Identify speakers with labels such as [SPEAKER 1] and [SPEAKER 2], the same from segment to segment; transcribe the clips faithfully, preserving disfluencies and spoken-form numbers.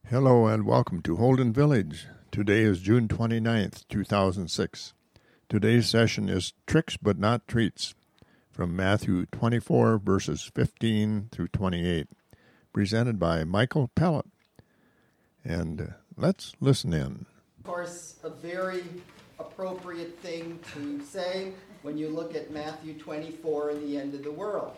[SPEAKER 1] Hello and welcome to Holden Village. Today is June twenty-ninth, two thousand six. Today's session is Tricks But Not Treats from Matthew twenty-four, verses fifteen through twenty-eight, presented by Michael Pellet. And uh, let's listen in.
[SPEAKER 2] Of course, a very appropriate thing to say when you look at Matthew twenty-four and the end of the world,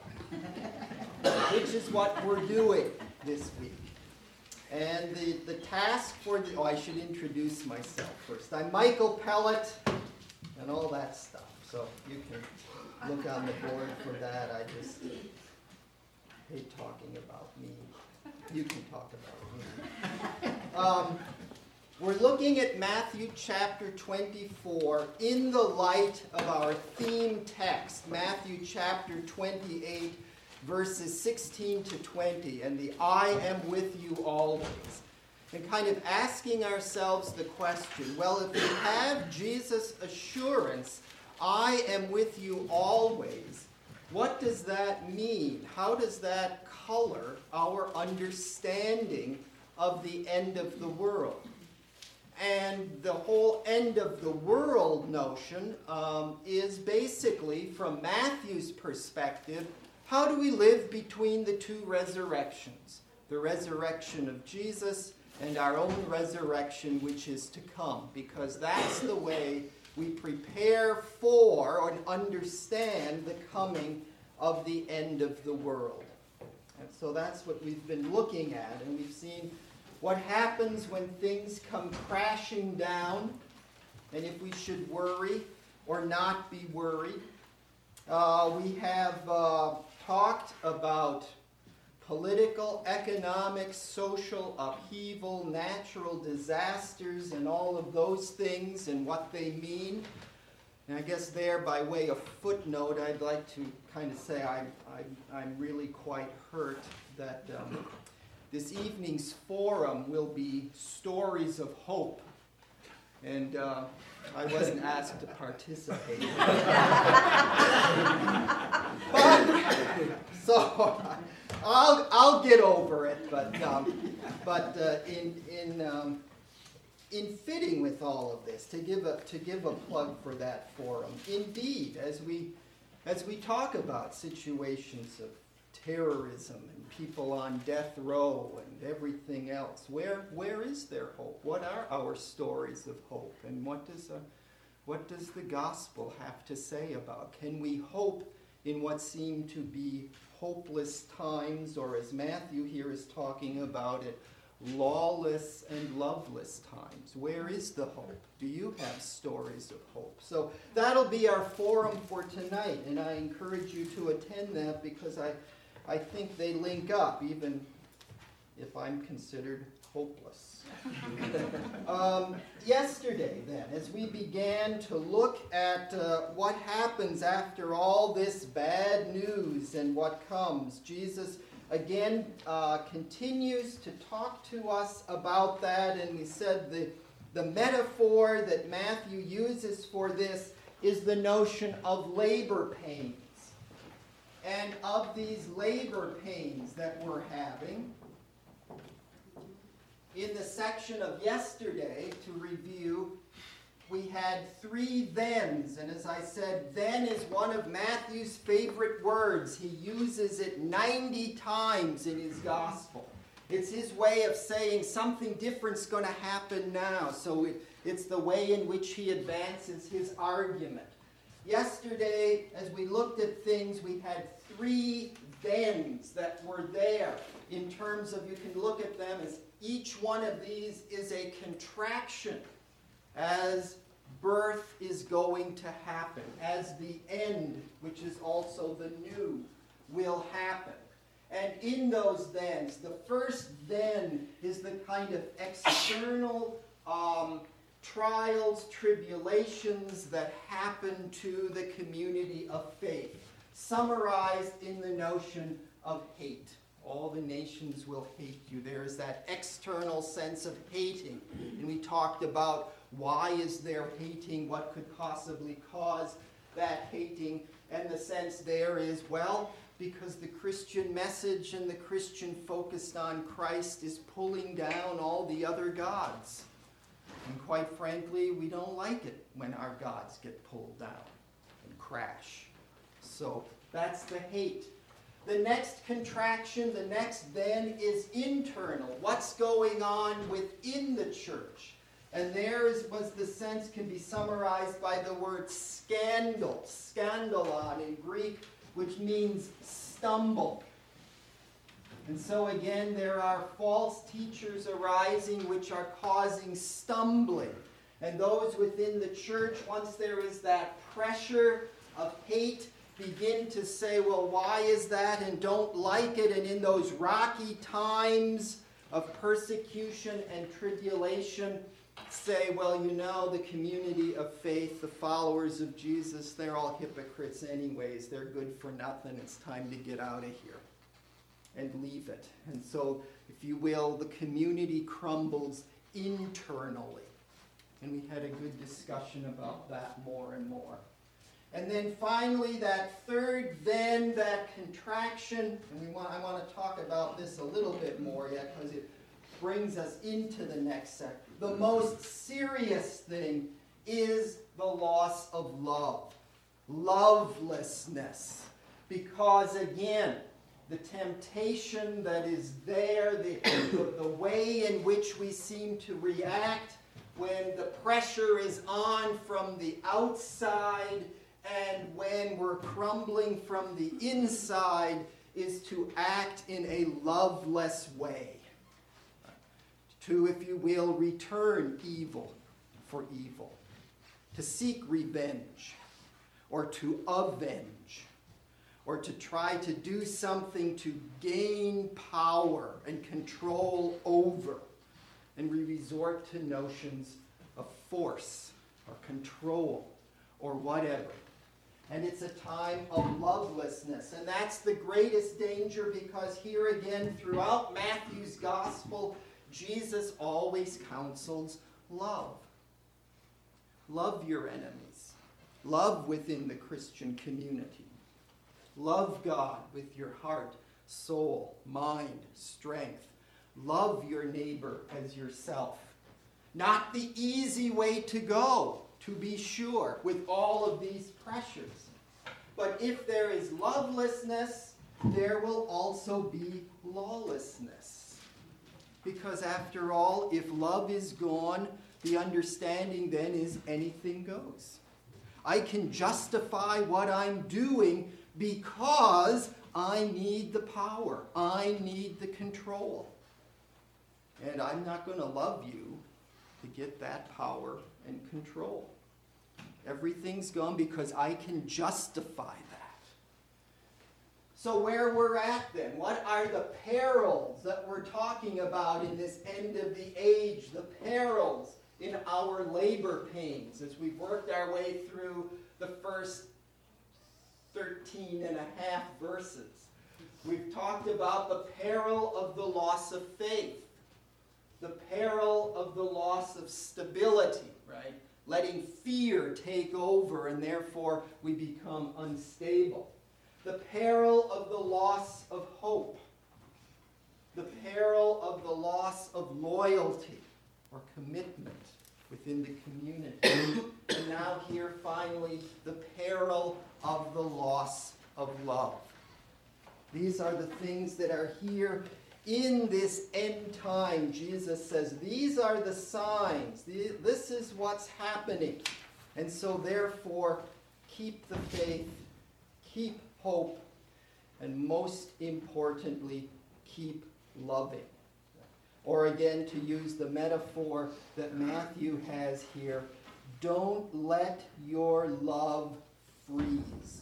[SPEAKER 2] which is what we're doing this week. And the, the task for the... Oh, I should introduce myself first. I'm Michael Pellet and all that stuff. So you can look on the board for that. I just hate talking about me. You can talk about me. Um, we're looking at Matthew chapter twenty-four in the light of our theme text, Matthew chapter twenty-eight, verses sixteen to twenty, and the I am with you always. And kind of asking ourselves the question, well, if we have Jesus' assurance, I am with you always, what does that mean? How does that color our understanding of the end of the world? And the whole end of the world notion um, is basically, from Matthew's perspective, how do we live between the two resurrections? The resurrection of Jesus and our own resurrection, which is to come. Because that's the way we prepare for or understand the coming of the end of the world. And so that's what we've been looking at. And we've seen what happens when things come crashing down, and if we should worry or not be worried. Uh, we have uh, talked about political, economic, social upheaval, natural disasters, and all of those things and what they mean. And I guess there, by way of footnote, I'd like to kind of say I'm, I'm, I'm really quite hurt that um, this evening's forum will be stories of hope. And uh, I wasn't asked to participate. but, so I'll I'll get over it. But um, but uh, in in um, in fitting with all of this, to give a to give a plug for that forum. Indeed, as we as we talk about situations of terrorism and people on death row and everything else, where where is there hope? What are our stories of hope? And what does a, what does the gospel have to say about? Can we hope in what seem to be hopeless times, or as Matthew here is talking about it, lawless and loveless times? Where is the hope? Do you have stories of hope? So that'll be our forum for tonight, and I encourage you to attend that because I I think they link up, even if I'm considered hopeless. um, yesterday, then, as we began to look at uh, what happens after all this bad news and what comes, Jesus again uh, continues to talk to us about that, and we said the, the metaphor that Matthew uses for this is the notion of labor pains. And of these labor pains that we're having, in the section of yesterday, to review, we had three thens. And as I said, then is one of Matthew's favorite words. He uses it ninety times in his gospel. It's his way of saying something different's going to happen now. So it, it's the way in which he advances his argument. Yesterday, as we looked at things, we had three thens that were there in terms of, you can look at them as each one of these is a contraction as birth is going to happen, as the end, which is also the new, will happen. And in those thens, the first then is the kind of external um, trials, tribulations that happen to the community of faith, summarized in the notion of hate. All the nations will hate you. There is that external sense of hating. And we talked about why is there hating, what could possibly cause that hating. And the sense there is, well, because the Christian message and the Christian focused on Christ is pulling down all the other gods. And quite frankly, we don't like it when our gods get pulled down and crash. So that's the hate. The next contraction, the next then, is internal. What's going on within the church? And there is, was the sense can be summarized by the word scandal, scandalon in Greek, which means stumble. And so again, there are false teachers arising which are causing stumbling. And those within the church, once there is that pressure of hate, begin to say, well, why is that? And don't like it. And in those rocky times of persecution and tribulation, say, well, you know, the community of faith, the followers of Jesus, they're all hypocrites anyways. They're good for nothing. It's time to get out of here and leave it. And so, if you will, the community crumbles internally. And we had a good discussion about that more and more. And then finally, that third then, that contraction, and we want, I want to talk about this a little bit more yet because it brings us into the next section. The most serious thing is the loss of love, lovelessness. Because again, the temptation that is there, the, the, the way in which we seem to react when the pressure is on from the outside and when we're crumbling from the inside, is to act in a loveless way. To, if you will, return evil for evil. To seek revenge. Or to avenge. Or to try to do something to gain power and control over. And we resort to notions of force or control or whatever. And it's a time of lovelessness. And that's the greatest danger because here again, throughout Matthew's gospel, Jesus always counsels love. Love your enemies. Love within the Christian community. Love God with your heart, soul, mind, strength. Love your neighbor as yourself. Not the easy way to go, to be sure, with all of these pressures. But if there is lovelessness, there will also be lawlessness. Because after all, if love is gone, the understanding then is anything goes. I can justify what I'm doing because I need the power. I need the control. And I'm not going to love you to get that power and control. Everything's gone because I can justify that. So where we're at then, what are the perils that we're talking about in this end of the age, the perils in our labor pains as we've worked our way through the first thirteen and a half verses. We've talked about the peril of the loss of faith, the peril of the loss of stability, right? Letting fear take over and therefore we become unstable. The peril of the loss of hope. The peril of the loss of loyalty or commitment within the community. And now here finally, the peril of the loss of love. These are the things that are here in this end time. Jesus says, these are the signs. This is what's happening. And so therefore, keep the faith, keep hope, and most importantly, keep loving. Or again, to use the metaphor that Matthew has here, don't let your love freeze.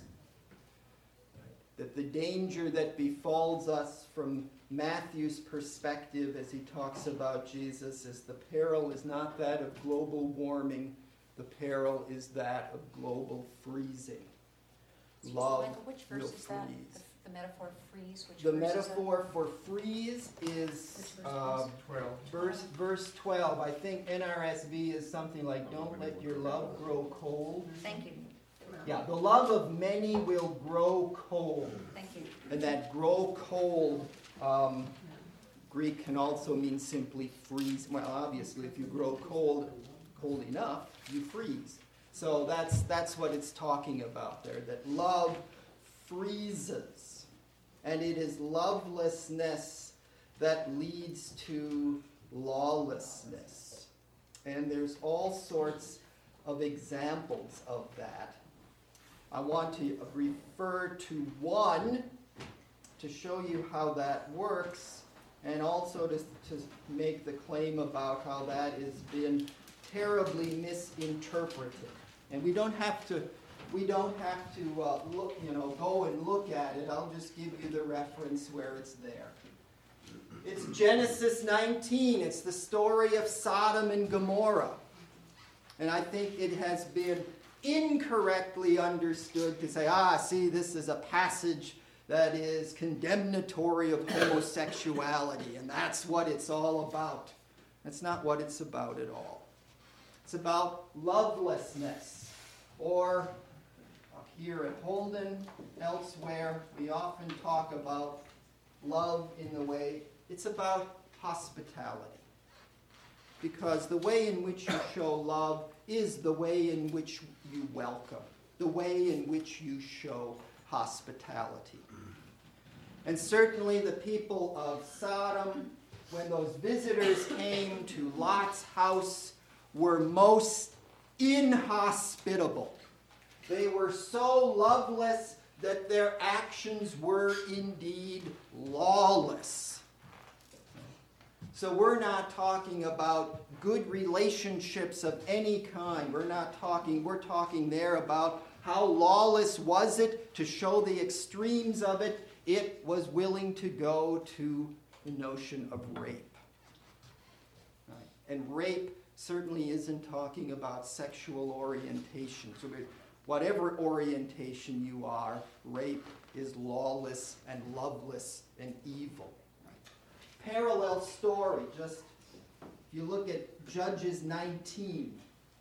[SPEAKER 2] That the danger that befalls us from Matthew's perspective as he talks about Jesus is the peril is not that of global warming, the peril is that of global freezing. Love
[SPEAKER 3] Michael, which verse
[SPEAKER 2] will
[SPEAKER 3] is that?
[SPEAKER 2] freeze.
[SPEAKER 3] The, the metaphor freeze? Which
[SPEAKER 2] The
[SPEAKER 3] verse
[SPEAKER 2] metaphor for freeze is
[SPEAKER 3] Which verse
[SPEAKER 2] uh,
[SPEAKER 4] twelve.
[SPEAKER 2] verse, verse twelve. I think N R S V is something like, don't let your love grow cold.
[SPEAKER 3] is that? Thank you.
[SPEAKER 2] Yeah, the love of many will grow cold.
[SPEAKER 3] Thank you.
[SPEAKER 2] And that grow cold, um, Greek can also mean simply freeze. Well, obviously, if you grow cold, cold enough, you freeze. So that's that's what it's talking about there, that love freezes. And it is lovelessness that leads to lawlessness. And there's all sorts of examples of that. I want to refer to one to show you how that works, and also to, to make the claim about how that has been terribly misinterpreted. And we don't have to, we don't have to uh, look, you know, go and look at it. I'll just give you the reference where it's there. It's Genesis nineteen. It's the story of Sodom and Gomorrah. And I think it has been incorrectly understood to say, ah, see, this is a passage that is condemnatory of homosexuality, and that's what it's all about. That's not what it's about at all. It's about lovelessness, or here at Holden, elsewhere, we often talk about love in the way, it's about hospitality. Because the way in which you show love is the way in which you welcome, the way in which you show hospitality. And certainly the people of Sodom, when those visitors came to Lot's house, were most inhospitable. They were so loveless that their actions were indeed lawless. So we're not talking about good relationships of any kind. We're not talking, we're talking there about how lawless was it. To show the extremes of it, it was willing to go to the notion of rape. Right? And rape certainly isn't talking about sexual orientation. So whatever orientation you are, rape is lawless and loveless and evil. Parallel story, just if you look at Judges nineteen.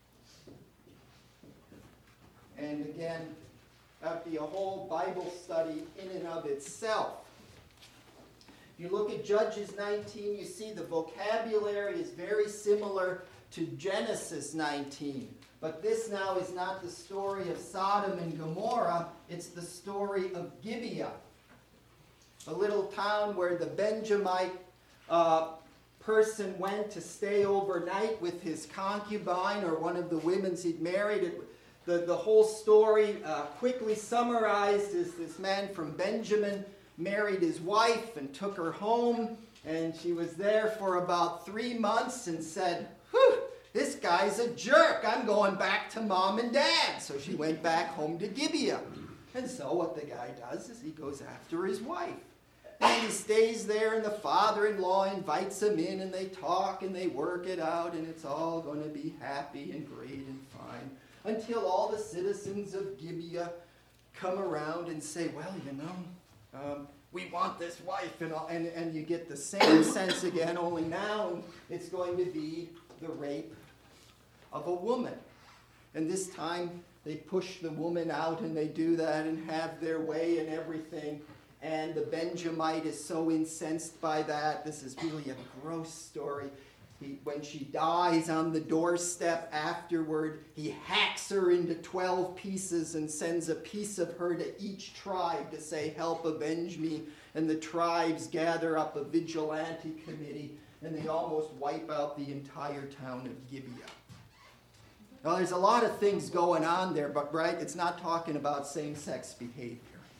[SPEAKER 2] And again, that'd be a whole Bible study in and of itself. If you look at Judges nineteen, you see the vocabulary is very similar to Genesis nineteen. But this now is not the story of Sodom and Gomorrah, it's the story of Gibeah, a little town where the Benjamite uh, person went to stay overnight with his concubine or one of the women he'd married. It, the, the whole story uh, quickly summarized is this man from Benjamin married his wife and took her home, and she was there for about three months and said, whew, this guy's a jerk. I'm going back to mom and dad. So she went back home to Gibeah. And so what the guy does is he goes after his wife. And he stays there, and the father-in-law invites him in, and they talk, and they work it out, and it's all going to be happy and great and fine. Until all the citizens of Gibeah come around and say, well, you know, um, we want this wife. And, all, and, and you get the same sense again, only now it's going to be the rape of a woman. And this time they push the woman out, and they do that and have their way and everything. And the Benjamite is so incensed by that. This is really a gross story. He, when she dies on the doorstep afterward, he hacks her into twelve pieces and sends a piece of her to each tribe to say, help avenge me. And the tribes gather up a vigilante committee, and they almost wipe out the entire town of Gibeah. Now, there's a lot of things going on there, but right, it's not talking about same-sex behavior.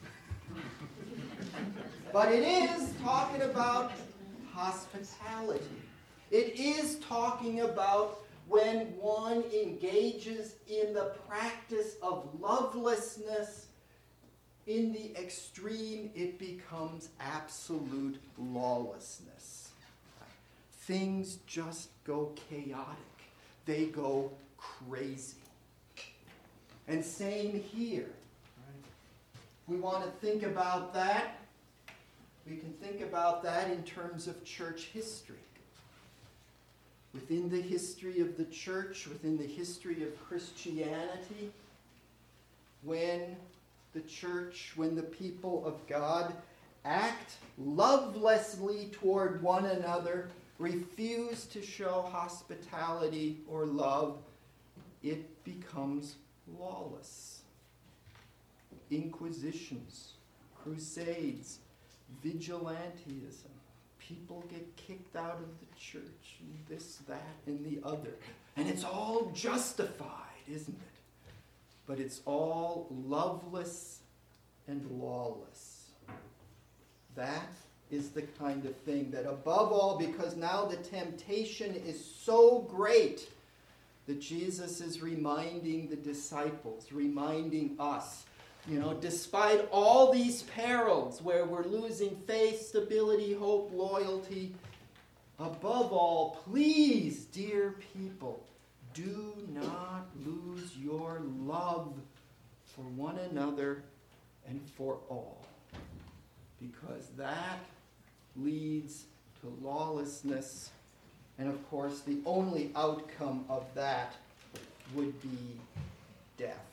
[SPEAKER 2] But it is talking about hospitality. It is talking about when one engages in the practice of lovelessness, in the extreme, it becomes absolute lawlessness. Things just go chaotic. They go crazy. And same here. We want to think about that. We can think about that in terms of church history. Within the history of the church, within the history of Christianity, when the church, when the people of God act lovelessly toward one another, refuse to show hospitality or love, it becomes lawless. Inquisitions, crusades, vigilantism. People get kicked out of the church, and this, that, and the other. And it's all justified, isn't it? But it's all loveless and lawless. That is the kind of thing that, above all, because now the temptation is so great, that Jesus is reminding the disciples, reminding us, you know, despite all these perils where we're losing faith, stability, hope, loyalty, above all, please, dear people, do not lose your love for one another and for all, because that leads to lawlessness, and of course the only outcome of that would be death,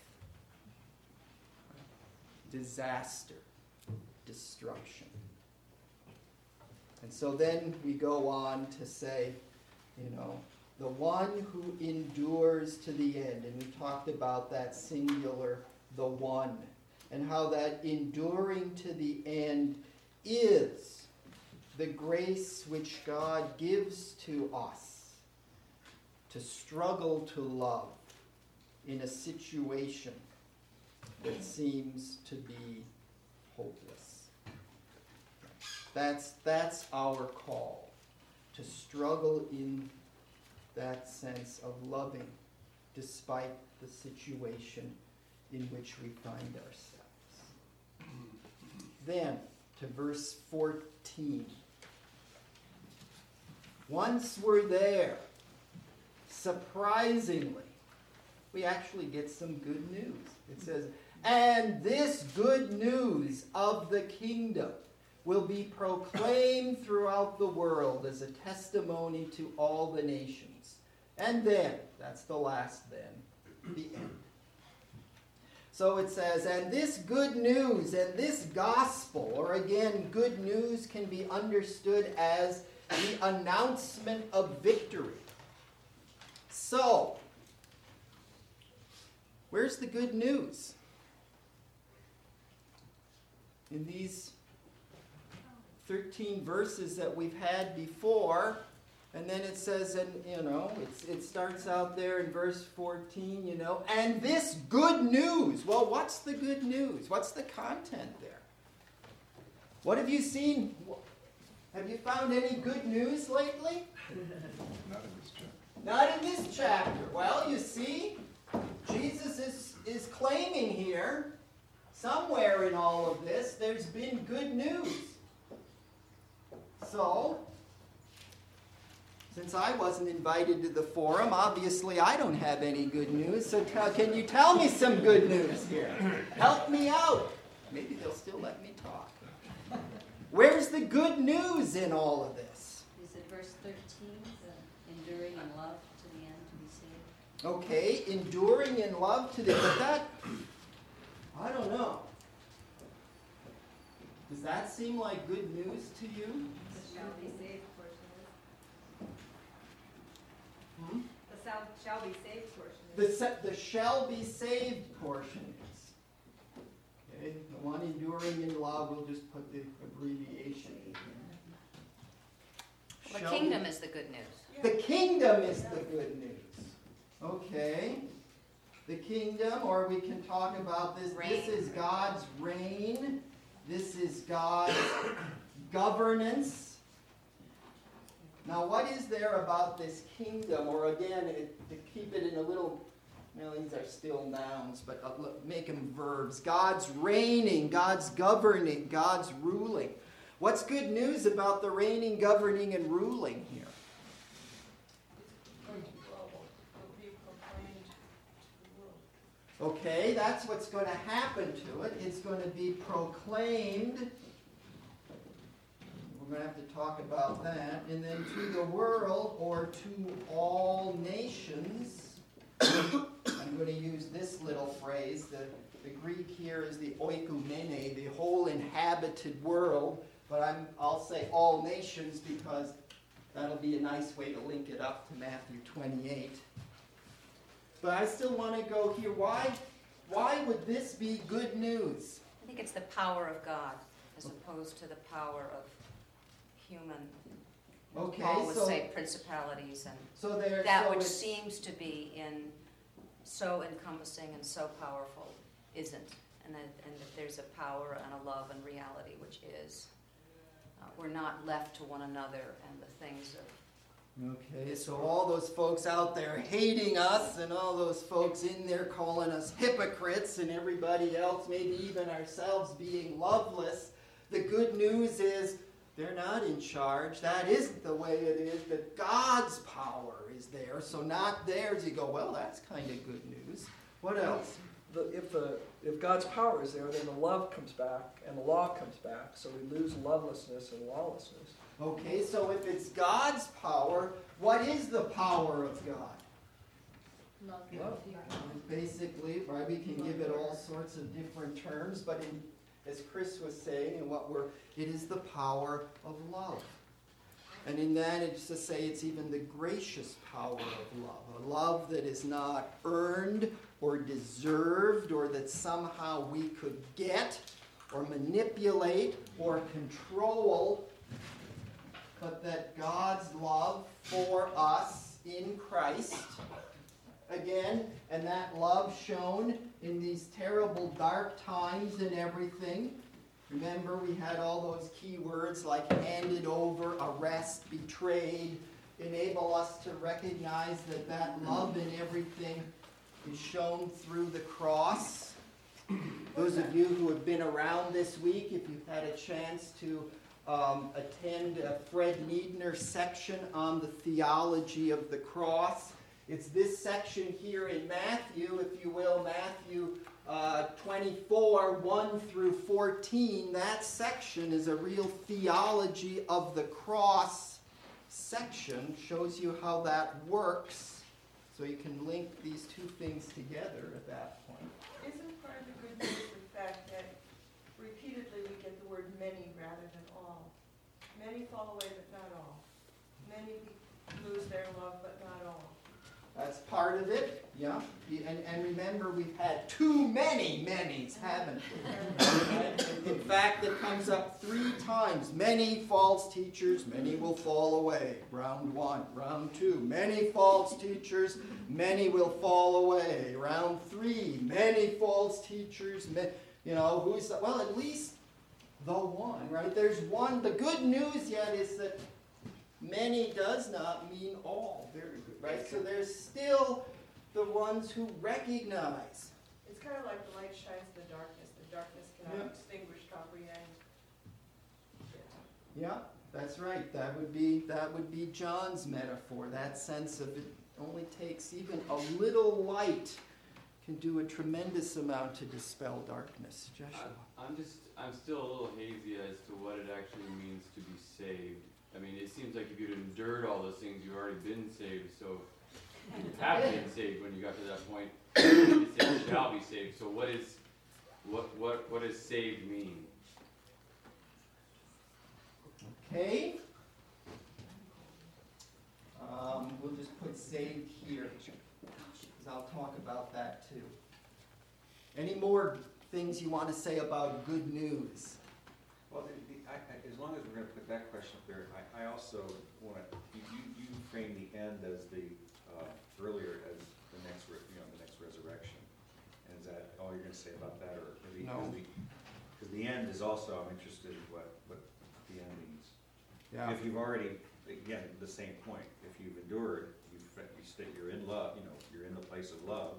[SPEAKER 2] disaster, destruction. And so then we go on to say, you know, the one who endures to the end. And we talked about that singular, the one, and how that enduring to the end is the grace which God gives to us to struggle to love in a situation that seems to be hopeless. That's, that's our call, to struggle in that sense of loving despite the situation in which we find ourselves. Then, to verse fourteen. Once we're there, surprisingly, we actually get some good news. It says, and this good news of the kingdom will be proclaimed throughout the world as a testimony to all the nations. And then, that's the last then, the end. So it says, and this good news and this gospel, or again, good news can be understood as the announcement of victory. So, where's the good news? In these thirteen verses that we've had before, and then it says, and you know, it's, it starts out there in verse fourteen, you know, and this good news. Well, what's the good news? What's the content there? What have you seen? Have you found any good news lately?
[SPEAKER 1] Not in this chapter.
[SPEAKER 2] Not in this chapter. Well, you see, Jesus is, is claiming here, somewhere in all of this, there's been good news. So, since I wasn't invited to the forum, obviously I don't have any good news. So t- can you tell me some good news here? Help me out. Maybe they'll still let me talk. Where's the good news in all of this?
[SPEAKER 3] Is it verse thirteen, the enduring in love to the end to be saved?
[SPEAKER 2] Okay, enduring in love to the end. But that, I don't know. Does that seem like good news to you?
[SPEAKER 4] The shall be saved portion is.
[SPEAKER 2] Hmm?
[SPEAKER 4] The shall, shall be saved portion
[SPEAKER 2] The,
[SPEAKER 4] is.
[SPEAKER 2] se- the shall be saved portion is. Okay, the one enduring in love, we'll just put the abbreviation.
[SPEAKER 5] The
[SPEAKER 2] Shall
[SPEAKER 5] kingdom
[SPEAKER 2] be-
[SPEAKER 5] is the good news.
[SPEAKER 2] The kingdom is the good news. Okay. The kingdom, or we can talk about this. This
[SPEAKER 5] Reign.
[SPEAKER 2] is God's reign. This is God's governance. Now, what is there about this kingdom? Or again, it, to keep it in a little, well, these are still nouns, but uh, look, make them verbs. God's reigning, God's governing, God's ruling. What's good news about the reigning, governing, and ruling here? Okay, that's what's going to happen to it. It's going to be proclaimed. We're going to have to talk about that. And then to the world, or to all nations. I'm going to use this little phrase. The, the The Greek here is the oikumene, the whole inhabited world, but I'm, I'll say all nations because that'll be a nice way to link it up to Matthew twenty-eight. But I still want to go here. Why, why would this be good news?
[SPEAKER 3] I think it's the power of God as opposed to the power of human.
[SPEAKER 2] Okay,
[SPEAKER 3] Paul would
[SPEAKER 2] so,
[SPEAKER 3] say principalities and
[SPEAKER 2] so there,
[SPEAKER 3] that
[SPEAKER 2] so
[SPEAKER 3] which
[SPEAKER 2] it's-
[SPEAKER 3] seems to be in so encompassing and so powerful isn't. And that, and that there's a power and a love and reality which is. Uh, we're not left to one another and the things of.
[SPEAKER 2] Okay, so all those folks out there hating us and all those folks in there calling us hypocrites and everybody else, maybe even ourselves being loveless, the good news is they're not in charge. That isn't the way it is. That God's power is there, so not theirs. You go, well, that's kind of good news. What else?
[SPEAKER 5] The, if, the, if God's power is there, then the love comes back and the law comes back, so we lose lovelessness and lawlessness.
[SPEAKER 2] Okay, so if it's God's power, what is the power of God?
[SPEAKER 3] Love.
[SPEAKER 5] Love.
[SPEAKER 2] Basically, right, we can give it all sorts of different terms, but in, as Chris was saying, and what we're, it is the power of love. And in that, it's to say it's even the gracious power of love, a love that is not earned or deserved or that somehow we could get or manipulate or control, but that God's love for us in Christ, again, and that love shown in these terrible dark times and everything. Remember, we had all those key words like handed over, arrest, betrayed, enable us to recognize that that love in everything is shown through the cross. Those of you who have been around this week, if you've had a chance to um, attend a Fred Niedner section on the theology of the cross, it's this section here in Matthew, if you will, Matthew uh, twenty-four, one through fourteen. That section is a real theology of the cross section, shows you how that works, so you can link these two things together at that point.
[SPEAKER 4] Isn't part of the good news the fact that repeatedly we get the word many rather than all? Many fall away, but not all. Many lose their love, but not all.
[SPEAKER 2] That's part of it, yeah. And, and remember, we've had too many manys, haven't we? In fact, it comes up three times. Many false teachers, many will fall away. Round one. Round two, many false teachers, many will fall away. Round three, many false teachers, ma- you know, who's, the, well, at least the one, right? There's one. The good news yet is that many does not mean all. Very good, right? So there's still the ones who recognize.
[SPEAKER 4] It's kind of like the light shines in the darkness. The darkness cannot
[SPEAKER 2] Yeah.
[SPEAKER 4] extinguish, comprehend.
[SPEAKER 2] Yeah, that's right. That would be that would be John's metaphor. That sense of it only takes even a little light can do a tremendous amount to dispel darkness. Joshua.
[SPEAKER 6] I- I'm just, I'm still a little hazy as to what it actually means to be saved. I mean, it seems like if you'd endured all those things, you've already been saved, so you have been saved when you got to that point. It says shall be saved, so what is, what, what, what does saved mean?
[SPEAKER 2] Okay. Um, we'll just put saved here, because I'll talk about that too. Any more things you want to say about good news?
[SPEAKER 7] Well, the, the, I, I, as long as we're going to put that question up there, I, I also want to, you, you you frame the end as the, uh, earlier as the next, re- you know, the next resurrection. And is that all you're going to say about that, or? Because
[SPEAKER 2] No.
[SPEAKER 7] the, because the end is also, I'm interested in what, what the end means.
[SPEAKER 2] Yeah.
[SPEAKER 7] If you've already, again, the same point, if you've endured, you've, you stay, you're in love, you know, you're in the place of love,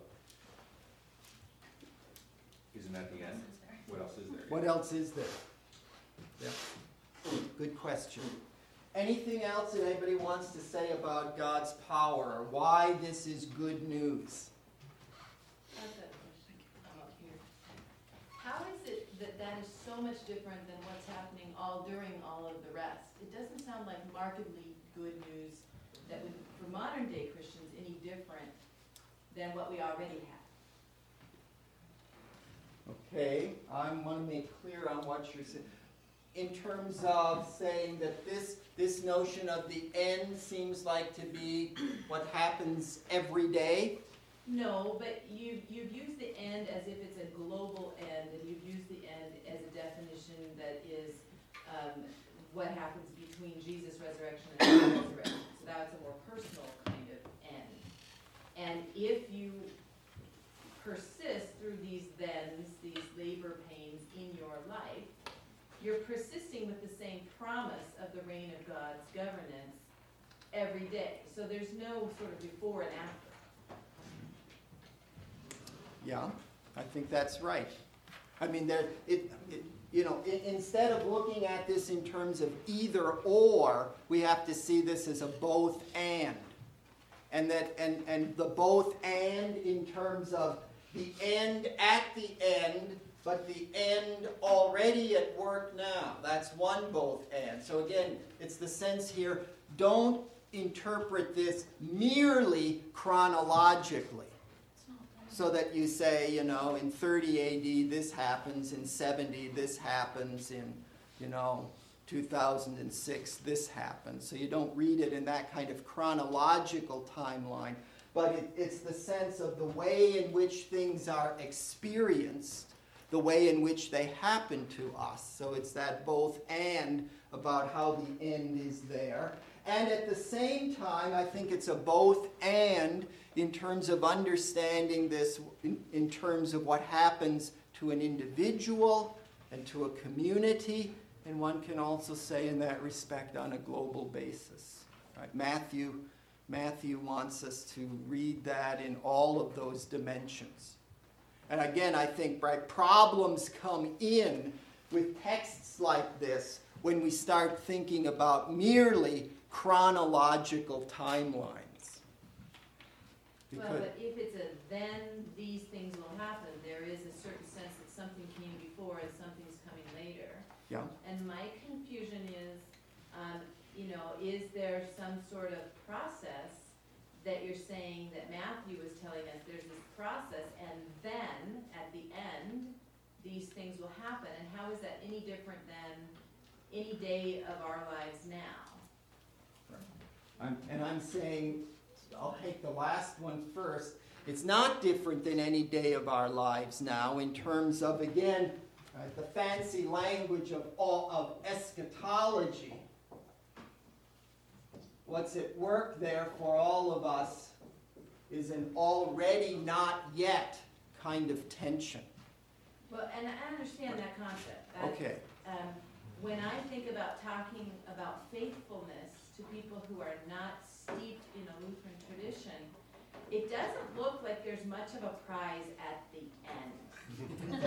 [SPEAKER 7] isn't that the end? What else is there?
[SPEAKER 2] What else is there? Yeah. Good question. Anything else that anybody wants to say about God's power or why this is good news?
[SPEAKER 8] I have a question about here. How is it that that is so much different than what's happening all during all of the rest? It doesn't sound like markedly good news that would, for modern day Christians, any different than what we already have.
[SPEAKER 2] Okay, I want to make clear on what you're saying. In terms of saying that this this notion of the end seems like to be what happens every day.
[SPEAKER 8] No, but you, you've used the end as if it's a global end, and you've used the end as a definition that is um, what happens between Jesus' resurrection and his resurrection. So that's a more personal kind of end. And if you persist through these thens, these labor pains in your life, you're persisting with the same promise of the reign of God's governance every day. So there's no sort of before and after.
[SPEAKER 2] Yeah, I think that's right. I mean, there, it, it, you know, I, instead of looking at this in terms of either or, we have to see this as a both and, and that, and and the both and in terms of the end at the end, but the end already at work now. That's one both and. So again, it's the sense here. Don't interpret this merely chronologically. So that you say, you know, in thirty A D this happens, in seventy this happens, in, you know, two thousand six this happens. So you don't read it in that kind of chronological timeline, but it, it's the sense of the way in which things are experienced, the way in which they happen to us. So it's that both and about how the end is there. And at the same time, I think it's a both and in terms of understanding this, in, in terms of what happens to an individual and to a community, and one can also say in that respect on a global basis. Right? Matthew, Matthew wants us to read that in all of those dimensions. And again, I think right, problems come in with texts like this when we start thinking about merely chronological timelines.
[SPEAKER 8] Well, but if it's a then these things will happen, there is a certain sense that something came before and something's coming later.
[SPEAKER 2] Yeah.
[SPEAKER 8] And my confusion is, um, you know, is there some sort of process that you're saying that Matthew was telling us there's this process, and then at the end these things will happen, and how is that any different than any day of our lives now?
[SPEAKER 2] I'm, and I'm saying, I'll take the last one first. It's not different than any day of our lives now in terms of, again, right, the fancy language of all of eschatology. What's at work there for all of us is an already not yet kind of tension.
[SPEAKER 8] Well, and I understand that concept. That,
[SPEAKER 2] Okay.
[SPEAKER 8] Um, when I think about talking about faithfulness to people who are not steeped in a Lutheran tradition, it doesn't look like there's much of a prize at the end.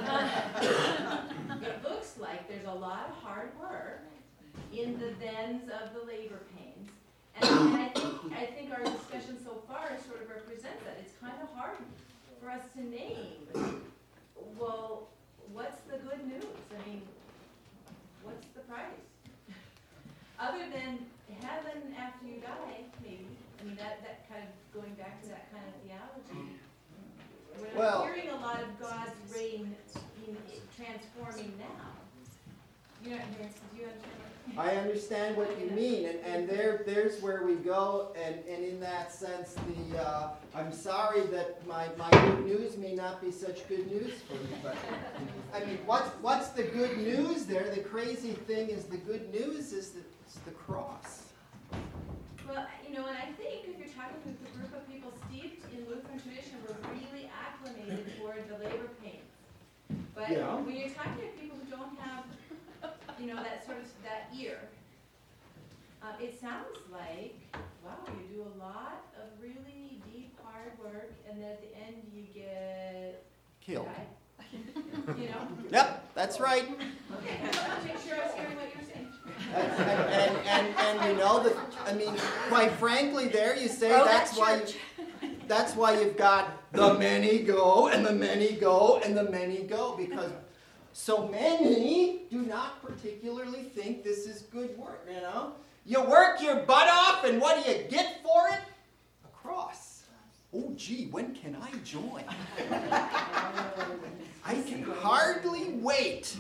[SPEAKER 8] It looks like there's a lot of hard work in the thens of the labor pains. And, and I, think, I think our discussion so far sort of represents that. It's kind of hard for us to name, well, what's the good news? I mean, what's the price? Other than heaven after you die, maybe. I mean, that, that kind of going back to that kind of theology. We're
[SPEAKER 2] Well,
[SPEAKER 8] not hearing a lot of God's reign in, in transforming now. You know, do you understand?
[SPEAKER 2] I understand what you mean, and, and there, there's where we go, and, and in that sense, the uh, I'm sorry that my, my good news may not be such good news for you, but I mean, what's, what's the good news there? The crazy thing is the good news is that it's the cross.
[SPEAKER 8] Well, you know, and I think if you're talking with a group of people steeped in Lutheran tradition, we're really acclimated toward the labor pains. But
[SPEAKER 2] Yeah.
[SPEAKER 8] when you're talking to people who don't have, you know, that sort of, that ear, uh, it sounds like, wow, you do a lot of really deep, hard work, and then at the end you get
[SPEAKER 2] Killed.
[SPEAKER 8] died. You know?
[SPEAKER 2] Yep, that's right.
[SPEAKER 8] Okay, I just wanted to make sure I was hearing what you were saying.
[SPEAKER 2] And, and, and, and you know, the, I mean, quite frankly, there you say
[SPEAKER 8] Oh,
[SPEAKER 2] that's
[SPEAKER 8] that
[SPEAKER 2] why
[SPEAKER 8] church.
[SPEAKER 2] that's why you've got the many go and the many go and the many go, because so many do not particularly think this is good work, you know? You work your butt off, and what do you get for it? A cross. Oh gee, when can I join? I can hardly wait.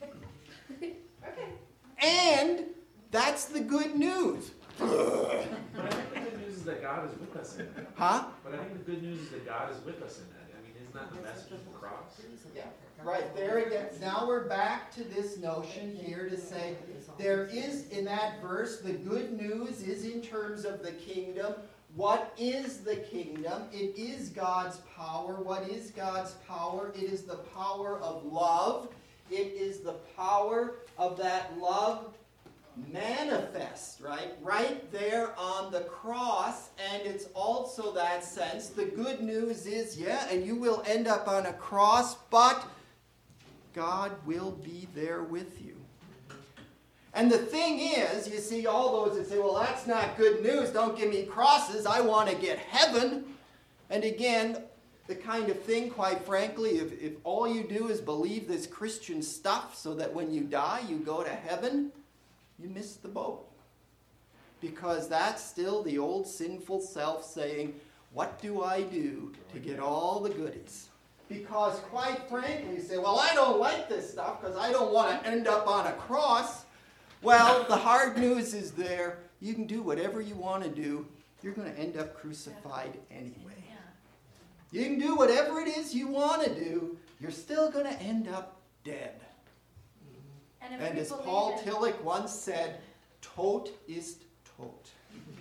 [SPEAKER 2] And that's the good news.
[SPEAKER 9] But I think the good news is that God is with us in that.
[SPEAKER 2] Huh?
[SPEAKER 9] But I think the good news is that God is with us in that. I mean, isn't that the message of the cross?
[SPEAKER 2] Yeah, right there again. Now we're back to this notion here to say there is in that verse, the good news is in terms of the kingdom. What is the kingdom? It is God's power. What is God's power? It is the power of love. It is the power of that love manifest, right? Right there on the cross. And it's also that sense. The good news is, yeah, and you will end up on a cross, but God will be there with you. And the thing is, you see all those that say, well, that's not good news. Don't give me crosses. I want to get heaven. And again, the kind of thing, quite frankly, if, if all you do is believe this Christian stuff so that when you die you go to heaven, you miss the boat. Because that's still the old sinful self saying, what do I do to get all the goodies? Because quite frankly, you say, well, I don't like this stuff because I don't want to end up on a cross. Well, the hard news is there. You can do whatever you want to do. You're going to end up crucified anyway. You can do whatever it is you want to do. You're still going to end up dead.
[SPEAKER 3] And, if
[SPEAKER 2] And
[SPEAKER 3] we
[SPEAKER 2] as
[SPEAKER 3] believe
[SPEAKER 2] Paul
[SPEAKER 3] in-
[SPEAKER 2] Tillich once said, tot ist tot.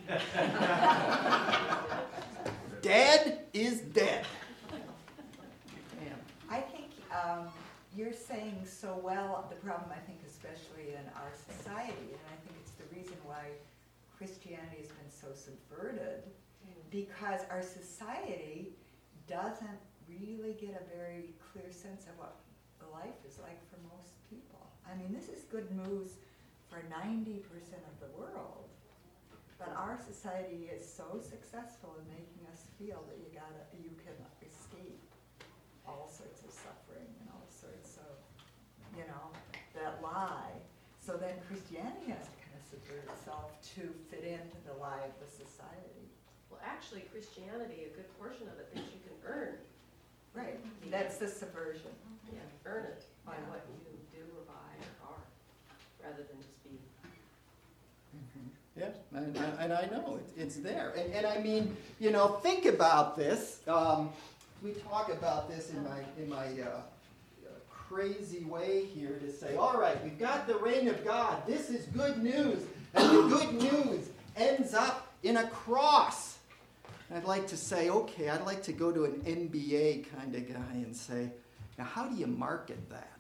[SPEAKER 2] Dead is dead.
[SPEAKER 10] I think um, you're saying so well the problem, I think, especially in our society, and I think it's the reason why Christianity has been so subverted, because our society doesn't really get a very clear sense of what life is like for most people. I mean, this is good news for ninety percent of the world, but our society is so successful in making us feel that you gotta, you can escape all sorts of suffering and all sorts of, you know, that lie. So then Christianity has to kind of subvert itself to fit into the lie of the society.
[SPEAKER 11] Well, actually, Christianity, a good portion of it thinks you can earn.
[SPEAKER 10] Right. That's the subversion.
[SPEAKER 11] Yeah, earn it by
[SPEAKER 10] Yeah.
[SPEAKER 11] what you do or buy or are, rather than just be.
[SPEAKER 2] Yes, and, and I know it, it's there. And, and I mean, you know, think about this. Um, we talk about this in my in my uh, crazy way here to say, all right, we've got the reign of God. This is good news, and the good news ends up in a cross. And I'd like to say, okay, I'd like to go to an M B A kind of guy and say, now how do you market that?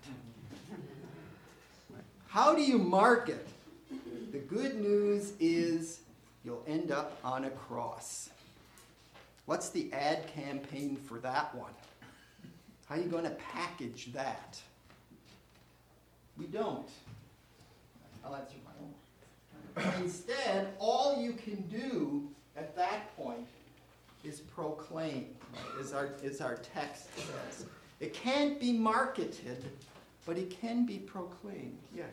[SPEAKER 2] How do you market? The good news is you'll end up on a cross. What's the ad campaign for that one? How are you going to package that? We don't. I'll answer my own. Instead, all you can do at that point is proclaim, right, as our, as our text says. It can't be marketed, but it can be proclaimed. Yes?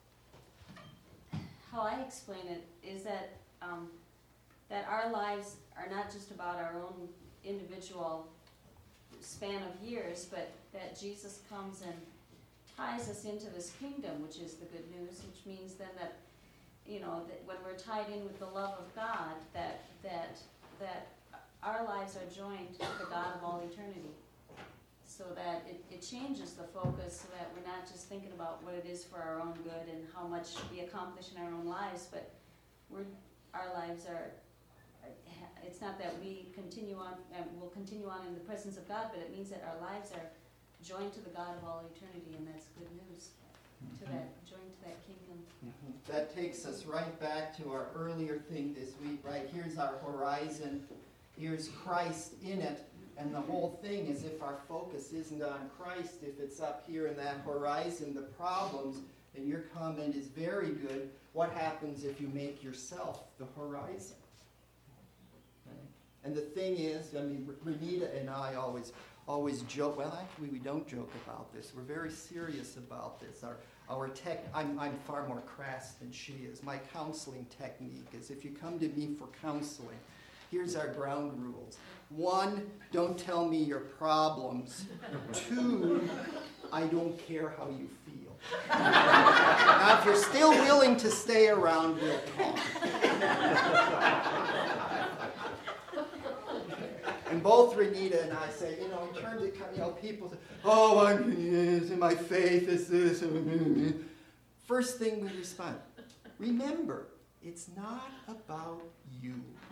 [SPEAKER 12] How I explain it is that um, that our lives are not just about our own individual span of years, but that Jesus comes and ties us into this kingdom, which is the good news, which means then that, you know, that when we're tied in with the love of God, that that that our lives are joined to the God of all eternity, so that it, it changes the focus, so that we're not just thinking about what it is for our own good and how much we accomplish in our own lives, but we're our lives are. It's not that we continue on and will continue on in the presence of God, but it means that our lives are joined to the God of all eternity, and that's good news. To that, joined to that kingdom.
[SPEAKER 2] Mm-hmm. That takes us right back to our earlier thing this week, right? Here's our horizon. Here's Christ in it. And the whole thing is, if our focus isn't on Christ, if it's up here in that horizon, the problems, and your comment is very good, what happens if you make yourself the horizon? Right? And the thing is, I mean, Renita and I always always joke, well, actually we don't joke about this. We're very serious about this. Our our tech, I'm, I'm far more crass than she is. My counseling technique is if you come to me for counseling, Here's our ground rules. One, don't tell me your problems. Two, I don't care how you feel. Now, if you're still willing to stay around, we'll talk. And both Renita and I say, you know, in terms of, you know, people say, oh, I'm this, and my faith is this. First thing we respond, remember, it's not about you.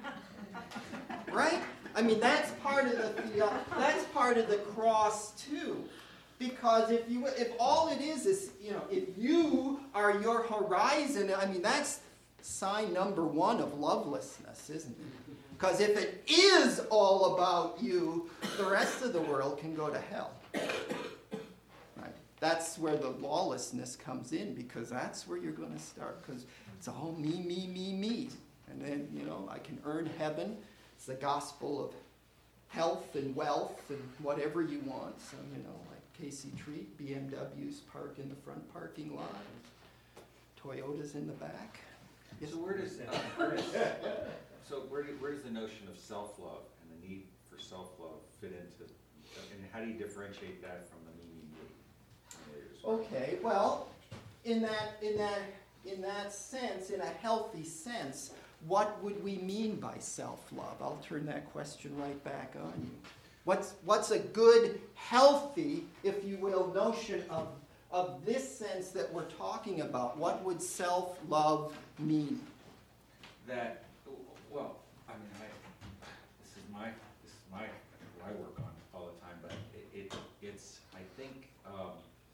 [SPEAKER 2] Right? I mean, that's part of the uh, that's part of the cross too, because if you if all it is is you know if you are your horizon, I mean that's sign number one of lovelessness, isn't it? Because if it is all about you, the rest of the world can go to hell. Right? That's where the lawlessness comes in, because that's where you're going to start. Because it's all me, me, me, me. And then, you know, I can earn heaven. It's the gospel of health and wealth and whatever you want. So, you know, like Casey Treat, B M Ws park in the front parking lot, Toyotas in the back.
[SPEAKER 7] Yes. So where does, uh, where does so where, do, where does the notion of self-love and the need for self-love fit into, and how do you differentiate that from the me, me, me?
[SPEAKER 2] Okay, well, in that in that in that sense, in a healthy sense, what would we mean by self-love? I'll turn that question right back on you. What's what's a good, healthy, if you will, notion of of this sense that we're talking about? What would self-love mean?
[SPEAKER 7] That, well, I mean, I, this is my this is my what I work on all the time, but it, it it's I think um,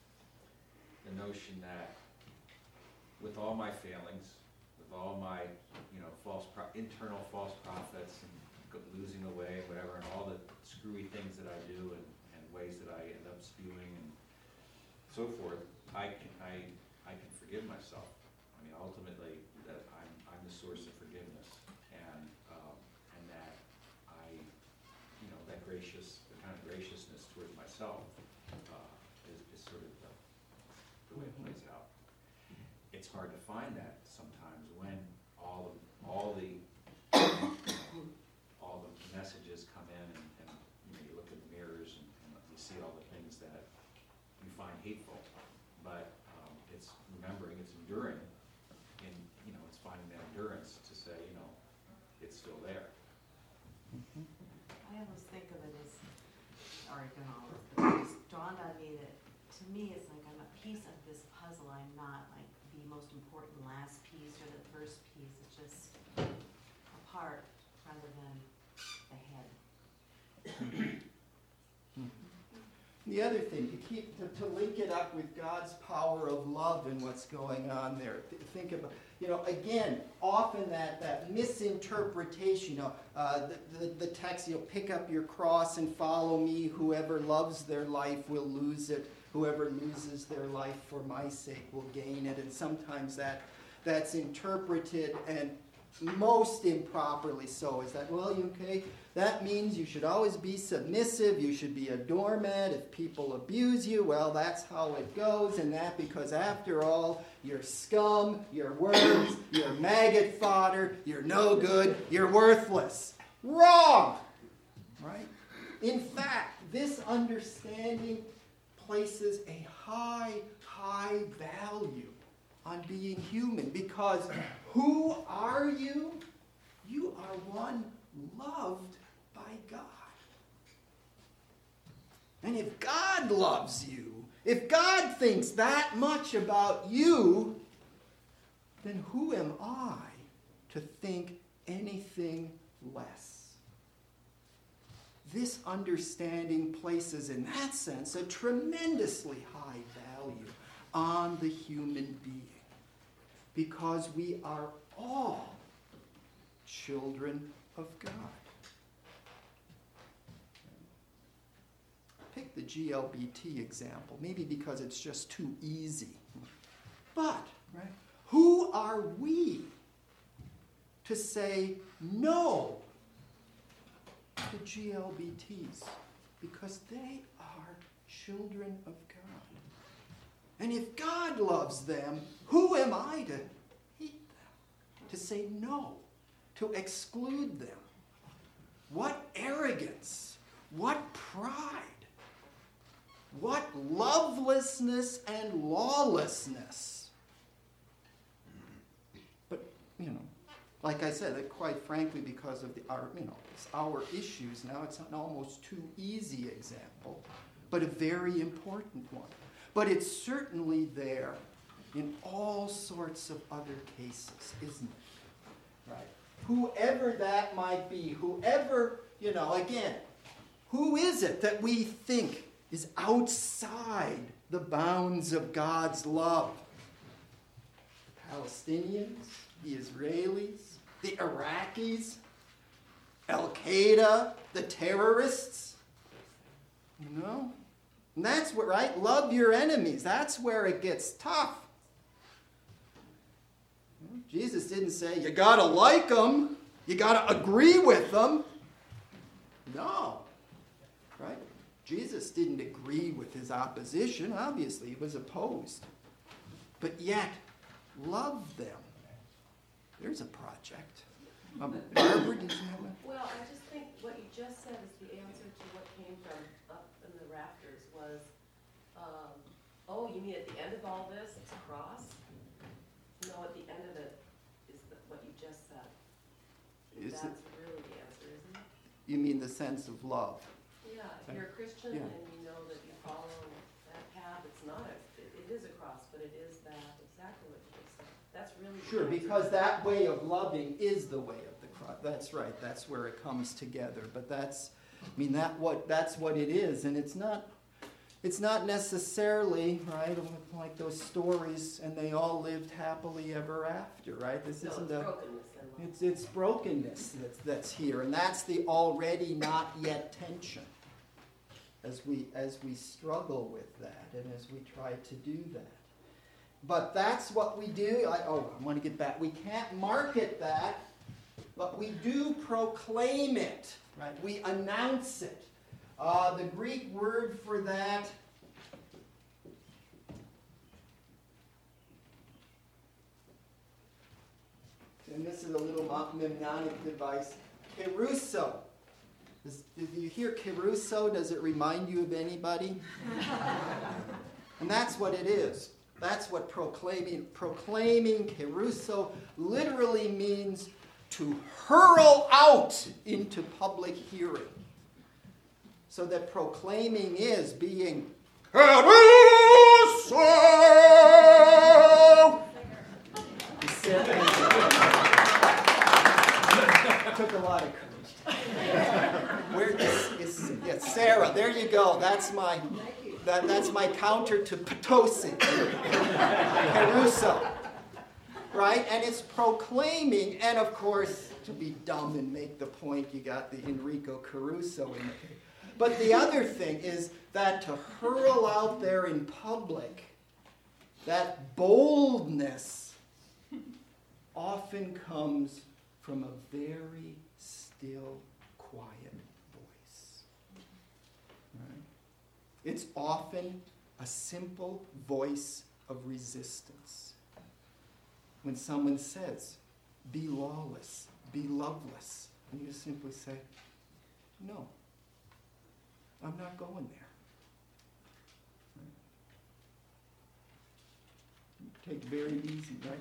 [SPEAKER 7] the notion that with all my failings, with all my you know false pro- internal false prophets and losing the way, whatever, and all the screwy things that I do and, and ways that I end up spewing and so forth, I can I I can forgive myself. I mean, ultimately, that I'm I'm the source of forgiveness, and um, and that I, you know, that gracious, the kind of graciousness towards myself uh, is, is sort of the, the way it plays out. It's hard to find that sometimes when all of all the all the messages come in, and, and you know, you look in the mirrors and, and you see all the things that you find hateful. But um, it's remembering, it's enduring, and you know, it's finding that endurance to say, you know, it's still there.
[SPEAKER 13] I always think of it as, or I don't always, but it just dawned on me that to me it's like I'm a piece of this puzzle. I'm not like the most important last piece or the first piece. It's just a part rather than the head.
[SPEAKER 2] The other thing, to keep to, to link it up with God's power of love and what's going on there. Think about, you know, again, often that, that misinterpretation, you know, uh, the, the, the text, you know, pick up your cross and follow me. Whoever loves their life will lose it. Whoever loses their life for my sake will gain it. And sometimes that that's interpreted, and most improperly so, is that, well, you okay, that means you should always be submissive, you should be a doormat. If people abuse you, well, that's how it goes, and that because after all, you're scum, you're worms, you're maggot fodder, you're no good, you're worthless. Wrong! Right? In fact, this understanding places a high, high value on being human, because who are you? You are one loved by God. And if God loves you, if God thinks that much about you, then who am I to think anything less? This understanding places, in that sense, a tremendously high value on the human being, because we are all children of God. Pick the G L B T example, maybe because it's just too easy. But, right, who are we to say no to G L B Ts? Because they are children of God. And if God loves them, who am I to hate them, to say no, to exclude them? What arrogance, what pride, what lovelessness and lawlessness. But, you know, like I said, quite frankly, because of the, our, you know, it's our issues now, it's an almost too easy example, but a very important one. But it's certainly there in all sorts of other cases, isn't it? Right? Whoever that might be, whoever, you know, again, who is it that we think is outside the bounds of God's love? The Palestinians, the Israelis, the Iraqis, Al-Qaeda, the terrorists. You know? And that's what, right? Love your enemies. That's where it gets tough. Jesus didn't say, you gotta like them, you gotta agree with them. No. Right? Jesus didn't agree with his opposition. Obviously, he was opposed. But yet, love them. There's a project. Um, Barbara, did you have a...
[SPEAKER 11] Well, I just think what you just said is the answer to what came from up in the rafters was, um, oh, you mean at the end of all this, it's a cross? No, at the end of it is the, what you just said.
[SPEAKER 2] Is
[SPEAKER 11] That's
[SPEAKER 2] it,
[SPEAKER 11] really the answer, isn't it?
[SPEAKER 2] you mean the sense of love?
[SPEAKER 11] Yeah, if you're a Christian
[SPEAKER 2] Yeah.
[SPEAKER 11] and you know that you follow that path, it's not a, it, it is a cross, but it is that, exactly what you just said. That's really the
[SPEAKER 2] Sure,
[SPEAKER 11] answer.
[SPEAKER 2] because that way of loving is the way of the cross. That's right. That's where it comes together. But that's, I mean, that what that's what it is, and it's not. It's not necessarily right like those stories, and they all lived happily ever after. Right? This
[SPEAKER 11] No,
[SPEAKER 2] isn't
[SPEAKER 11] it's
[SPEAKER 2] a.
[SPEAKER 11] brokenness and love.
[SPEAKER 2] It's it's brokenness that's that's here, and that's the already not yet tension. As we as we struggle with that, and as we try to do that. But that's what we do. I, oh, I want to get back. We can't market that, but we do proclaim it. Right? We announce it. Uh, the Greek word for that and this is a little mnemonic device, kerusso. Does, did you hear kerusso? Does it remind you of anybody? And that's what it is. That's what proclaiming, proclaiming, kerusso, literally means to hurl out into public hearing. So that proclaiming is being kerusso. Took a lot of courage. Where is, is yeah, Sarah? There you go. That's my that, that's my counter to Potosi. Kerusso. Right? And it's proclaiming, and of course, to be dumb and make the point, you got the Enrico Caruso in it. But the other thing is that to hurl out there in public, that boldness often comes from a very still, quiet voice. Right? It's often a simple voice of resistance. When someone says, be lawless, be loveless, and you simply say, no, I'm not going there. Right? Take it very easy, right?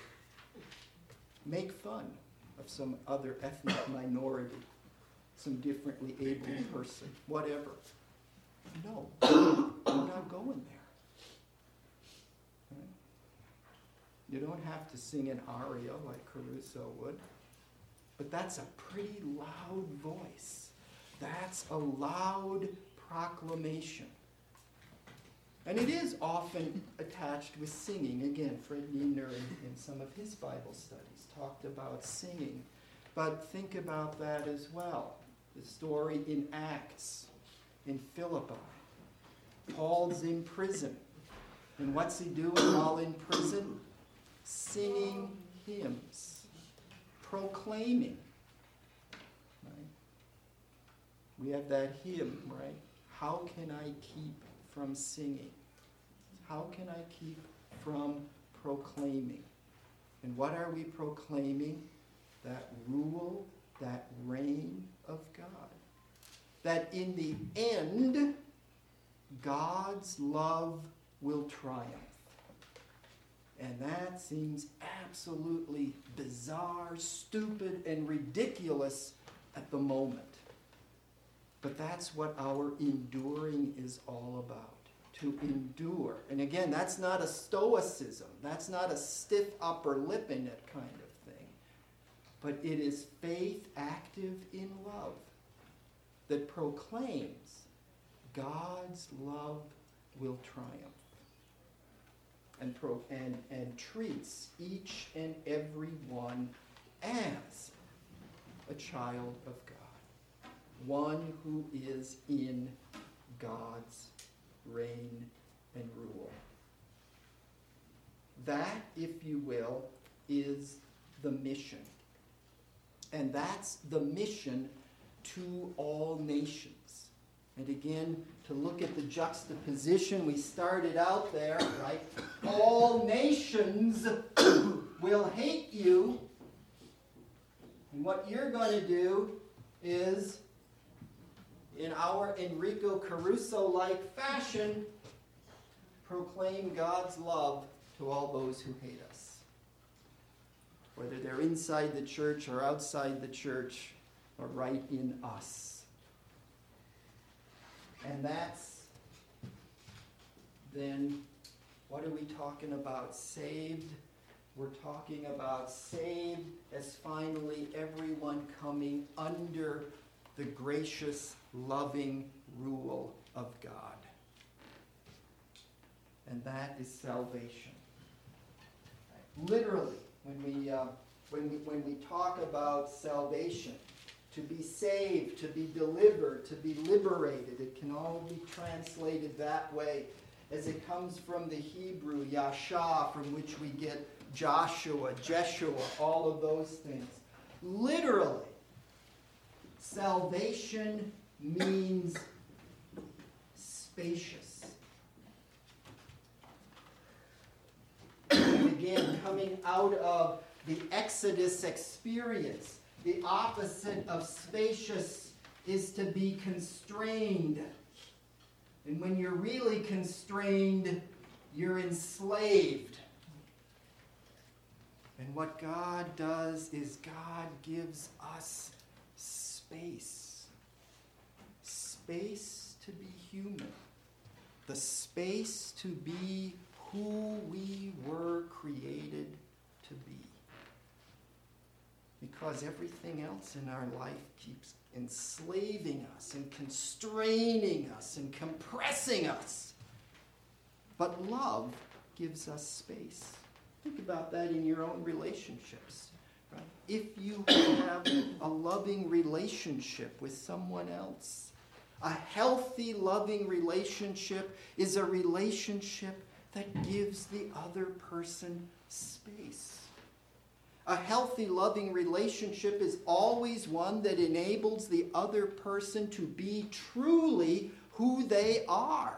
[SPEAKER 2] Make fun of some other ethnic minority, some differently abled person, whatever. No, I'm not going there. Right? You don't have to sing an aria like Caruso would, but that's a pretty loud voice. That's a loud proclamation. And it is often attached with singing. Again, Fred Nieder in, in some of his Bible studies talked about singing. But think about that as well. The story in Acts, in Philippi. Paul's in prison. And what's he doing while in prison? Singing hymns. Proclaiming. Right? We have that hymn, right? How can I keep from singing? How can I keep from proclaiming? And what are we proclaiming? That rule that reign of God. That in the end, God's love will triumph. And that seems absolutely bizarre, stupid, and ridiculous at the moment. But that's what our enduring is all about. To endure. And again, that's not a stoicism. That's not a stiff upper lip in it kind of thing. But it is faith active in love that proclaims God's love will triumph. And, pro, and, and treats each and every one as a child of God. One who is in God's reign and rule. That, if you will, is the mission. And that's the mission to all nations. And again, to look at the juxtaposition, we started out there, right? All nations will hate you. And what you're going to do is, in our Enrico Caruso-like fashion, proclaim God's love to all those who hate us. Whether they're inside the church or outside the church, or right in us. And that's, then, what are we talking about? Saved. We're talking about saved as finally everyone coming under the gracious, loving rule of God. And that is salvation. Literally, when we, uh, when we, when we talk about salvation, to be saved, to be delivered, to be liberated, it can all be translated that way as it comes from the Hebrew yasha, from which we get Joshua, Jeshua, all of those things. Literally, salvation means spacious. And again, coming out of the Exodus experience, the opposite of spacious is to be constrained. And when you're really constrained, you're enslaved. And what God does is God gives us space. Space to be human. The space to be who we were created to be. Because everything else in our life keeps enslaving us and constraining us and compressing us. But love gives us space. Think about that in your own relationships. Right? If you have a loving relationship with someone else, a healthy, loving relationship is a relationship that gives the other person space. A healthy, loving relationship is always one that enables the other person to be truly who they are.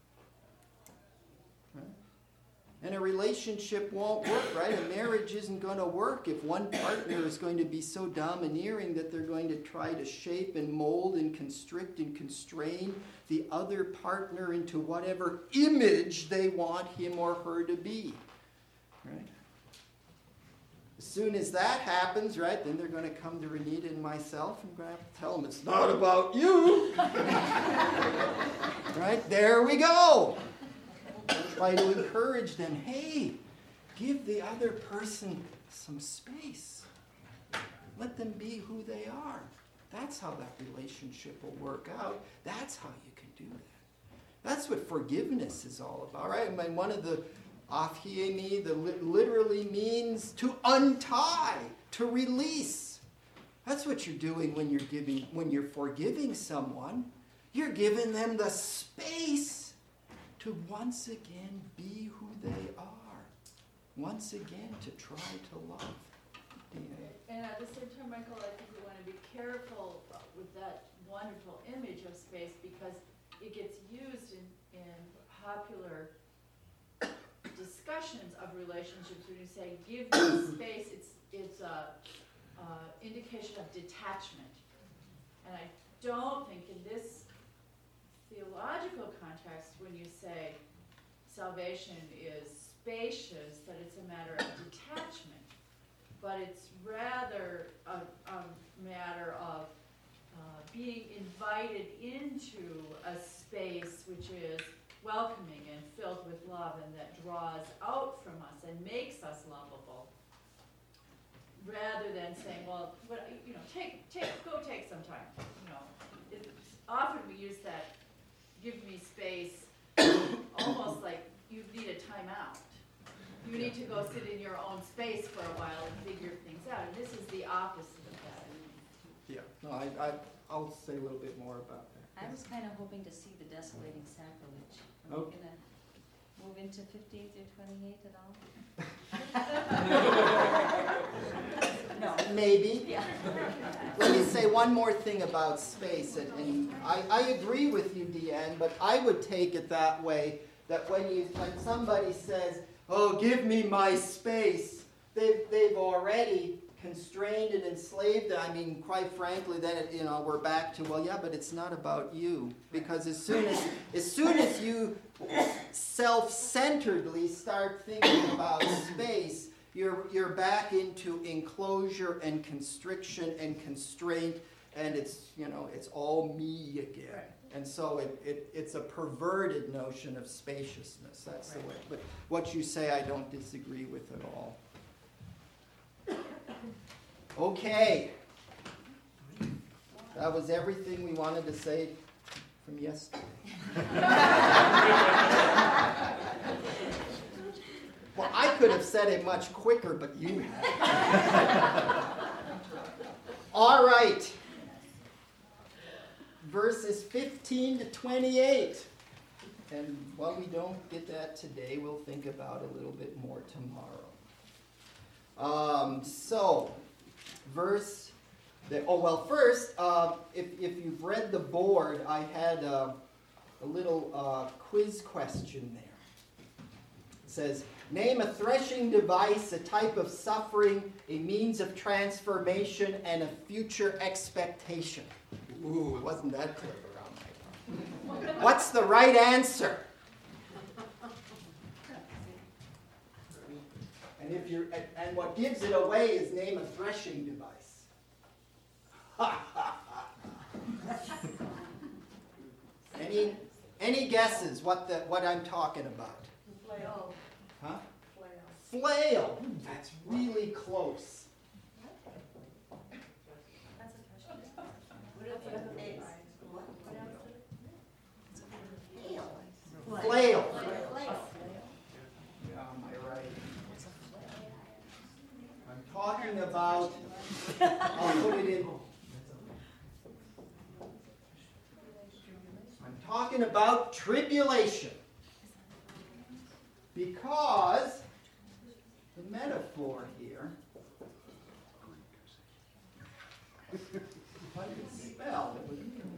[SPEAKER 2] Right? And a relationship won't work, right? A marriage isn't going to work if one partner is going to be so domineering that they're going to try to shape and mold and constrict and constrain the other partner into whatever image they want him or her to be. Right? As soon as that happens, right, then they're going to come to Renita and myself and we're going to have to tell them it's not about you. Right? There we go. Try to encourage them. Hey, give the other person some space. Let them be who they are. That's how that relationship will work out. That's how you can do that. That's what forgiveness is all about, right? I mean, one of the Aphiemi, that literally means to untie, to release. That's what you're doing when you're giving, when you're forgiving someone. You're giving them the space to once again be who they are. Once again to try to love. Dina.
[SPEAKER 8] And at the same time, Michael, I think we want to be careful with that wonderful image of space because it gets used in, in popular discussions of relationships when you say give me space. It's it's uh, uh,
[SPEAKER 14] indication of detachment. And I don't think in this theological context, when you say salvation is spacious, that it's a matter of detachment, but it's rather a, a matter of uh, being invited into a space which is welcoming and filled with love and that draws out from us and makes us lovable, rather than saying, well, but, you know, take, take, go take some time. You know, it's, often we use that, give me space, almost like you need a timeout. You need to go sit in your own space for a while and figure things out. And this is the opposite of that.
[SPEAKER 2] Yeah, no, I, I, I'll say a little bit more about that.
[SPEAKER 12] I was kind of hoping to see the desolating sacrilege. Are we
[SPEAKER 2] Okay.
[SPEAKER 12] gonna move into fifteen through twenty-eight at all?
[SPEAKER 2] No, maybe.
[SPEAKER 12] Yeah.
[SPEAKER 2] Let me say one more thing about space, and, and I, I agree with you, Deanne, but I would take it that way, that when you when somebody says, oh, give me my space, they've, they've already constrained and enslaved it. I mean, quite frankly, then it, you know, we're back to, well, yeah, but it's not about you. Because as soon as, as soon as you self-centeredly start thinking about space, you're, you're back into enclosure and constriction and constraint, and it's, you know, it's all me again. And so it, it, it's a perverted notion of spaciousness. That's the way. But what you say, I don't disagree with at all. Okay. That was everything we wanted to say from yesterday. Well, I could have said it much quicker, but you have. All right. Verses fifteen to twenty-eight. And while we don't get that today, we'll think about it a little bit more tomorrow. Um, so, verse, the, oh, well, first, uh, if, if you've read the board, I had uh, a little uh, quiz question there. It says, name a threshing device, a type of suffering, a means of transformation, and a future expectation. Ooh, wasn't that clever on my part? What's the right answer? And if you're, and, and what gives it away is name a threshing device. Any any guesses what the what I'm talking about?
[SPEAKER 4] Flail.
[SPEAKER 2] Huh?
[SPEAKER 4] Flail.
[SPEAKER 2] Flail. That's really close. Flail. Yeah, am I right? I'm talking about, I'll put it in. I'm talking about tribulation. Because the metaphor here, if I could spell, it would, you know.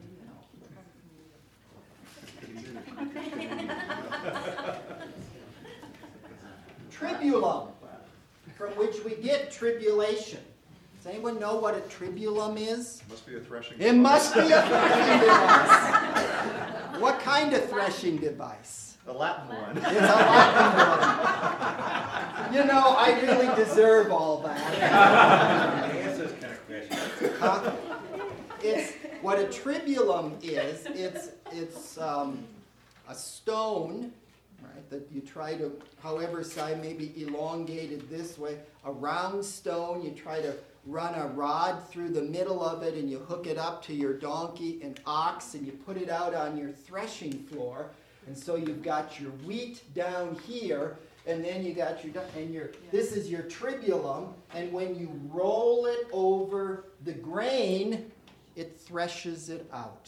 [SPEAKER 2] Tribulum, from which we get tribulation. Does anyone know what a tribulum is?
[SPEAKER 7] Must be a threshing
[SPEAKER 2] It must be a threshing device. What kind of threshing device?
[SPEAKER 7] The Latin one.
[SPEAKER 2] It's a Latin one. You know, I really deserve all that.
[SPEAKER 7] The answer's kind of question.
[SPEAKER 2] Huh? It's what a tribulum is. It's it's um, a stone, right? That you try to, however side may be elongated this way, a round stone. You try to run a rod through the middle of it, and you hook it up to your donkey and ox, and you put it out on your threshing floor. And so you've got your wheat down here, and then you got your, and your, this is your tribulum, and when you roll it over the grain, it threshes it out.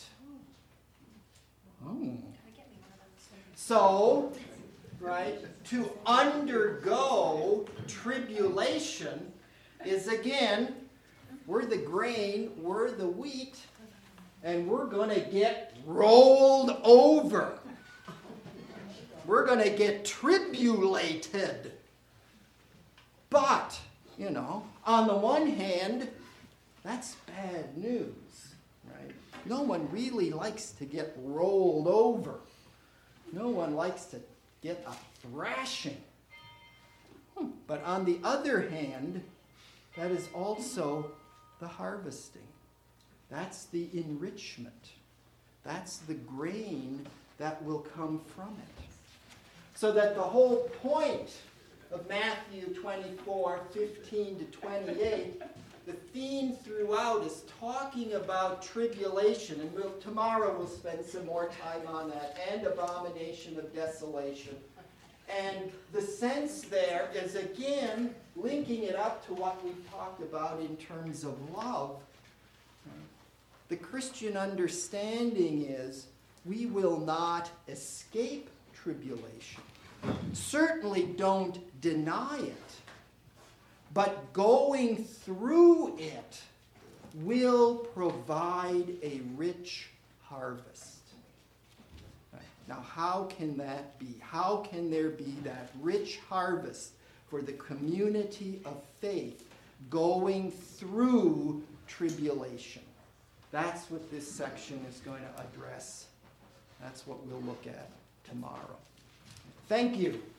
[SPEAKER 2] Hmm. So, right, to undergo tribulation is again, we're the grain, we're the wheat, and we're going to get rolled over. We're going to get tribulated. But, you know, on the one hand, That's bad news, right? No one really likes to get rolled over. No one likes to get a thrashing. Hmm. But on the other hand, that is also the harvesting. That's the enrichment. That's the grain that will come from it. So that the whole point of Matthew twenty-four, fifteen to twenty-eight, the theme throughout is talking about tribulation, and we'll, tomorrow we'll spend some more time on that, and abomination of desolation. And the sense there is, again, linking it up to what we've talked about in terms of love. The Christian understanding is we will not escape tribulation. Certainly don't deny it. But going through it will provide a rich harvest. Right. Now, how can that be? How can there be that rich harvest for the community of faith going through tribulation? That's what this section is going to address. That's what we'll look at tomorrow. Thank you.